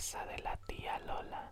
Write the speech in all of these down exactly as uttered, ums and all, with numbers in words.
casa de la tía Lola.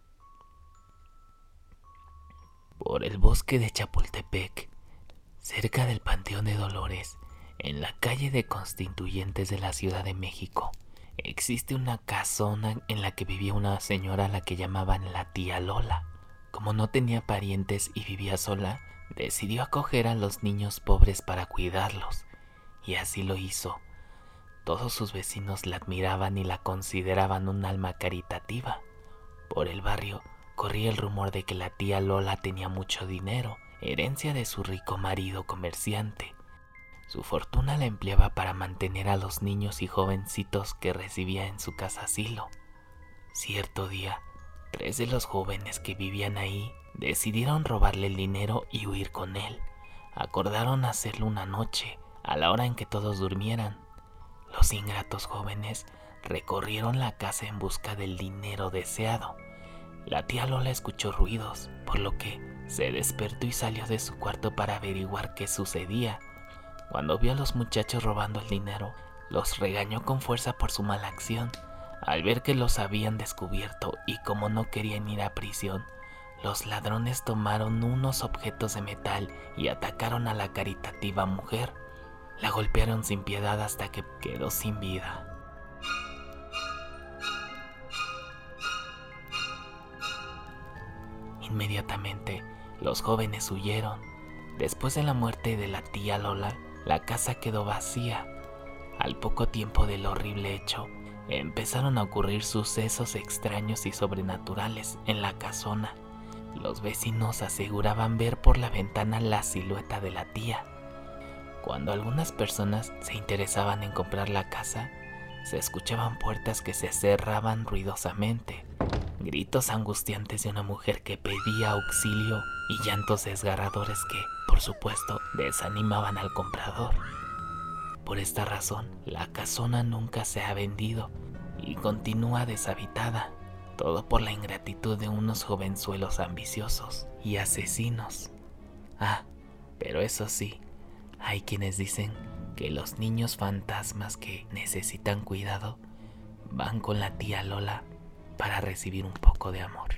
Por el bosque de Chapultepec, cerca del Panteón de Dolores, en la calle de Constituyentes de la Ciudad de México, existe una casona en la que vivía una señora a la que llamaban la tía Lola. Como no tenía parientes y vivía sola, decidió acoger a los niños pobres para cuidarlos, y así lo hizo. Todos sus vecinos la admiraban y la consideraban un alma caritativa. Por el barrio corría el rumor de que la tía Lola tenía mucho dinero, herencia de su rico marido comerciante. Su fortuna la empleaba para mantener a los niños y jovencitos que recibía en su casa asilo. Cierto día, tres de los jóvenes que vivían ahí decidieron robarle el dinero y huir con él. Acordaron hacerlo una noche, a la hora en que todos durmieran. Los ingratos jóvenes recorrieron la casa en busca del dinero deseado. La tía Lola escuchó ruidos, por lo que se despertó y salió de su cuarto para averiguar qué sucedía. Cuando vio a los muchachos robando el dinero, los regañó con fuerza por su mala acción. Al ver que los habían descubierto y como no querían ir a prisión, los ladrones tomaron unos objetos de metal y atacaron a la caritativa mujer. La golpearon sin piedad hasta que quedó sin vida. Inmediatamente, los jóvenes huyeron. Después de la muerte de la tía Lola, la casa quedó vacía. Al poco tiempo del horrible hecho, empezaron a ocurrir sucesos extraños y sobrenaturales en la casona. Los vecinos aseguraban ver por la ventana la silueta de la tía. Cuando algunas personas se interesaban en comprar la casa, se escuchaban puertas que se cerraban ruidosamente, gritos angustiantes de una mujer que pedía auxilio y llantos desgarradores que, por supuesto, desanimaban al comprador. Por esta razón, la casona nunca se ha vendido y continúa deshabitada, todo por la ingratitud de unos jovenzuelos ambiciosos y asesinos. Ah, pero eso sí, hay quienes dicen que los niños fantasmas que necesitan cuidado van con la tía Lola para recibir un poco de amor.